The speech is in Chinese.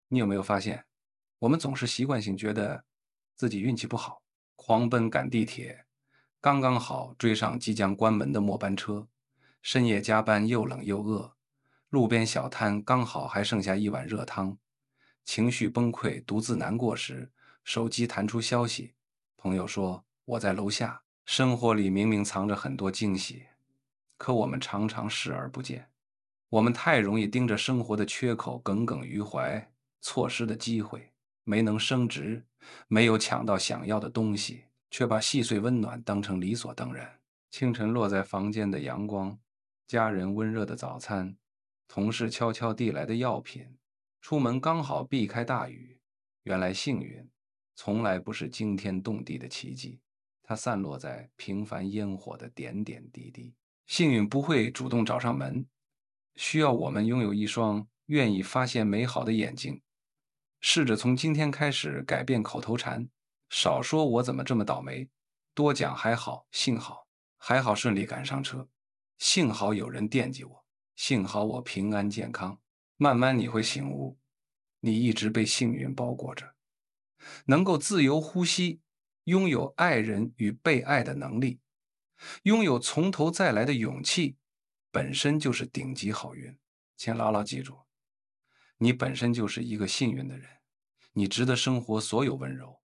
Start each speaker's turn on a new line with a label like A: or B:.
A: 你有没有发现，我们总是习惯性觉得自己运气不好，狂奔赶地铁，刚刚好追上即将关门的末班车，深夜加班又冷又饿，路边小摊刚好还剩下一碗热汤，情绪崩溃、独自难过时，手机弹出消息，朋友说我在楼下。生活里明明藏着很多惊喜，可我们常常视而不见。我们太容易盯着生活的缺口耿耿于怀，错失的机会，没能升职，没有抢到想要的东西，却把细碎温暖当成理所当然。清晨落在房间的阳光，家人温热的早餐，同事悄悄递来的药品，出门刚好避开大雨。原来幸运从来不是惊天动地的奇迹，它散落在平凡烟火的点点滴滴。幸运不会主动找上门，需要我们拥有一双愿意发现美好的眼睛。试着从今天开始改变口头禅，少说我怎么这么倒霉，多讲还好，幸好，还好顺利赶上车，幸好有人惦记我，幸好我平安健康。慢慢你会醒悟，你一直被幸运包裹着，能够自由呼吸，拥有爱人与被爱的能力，拥有从头再来的勇气，本身就是顶级好运。请牢牢记住，你本身就是一个幸运的人，你值得生活所有温柔。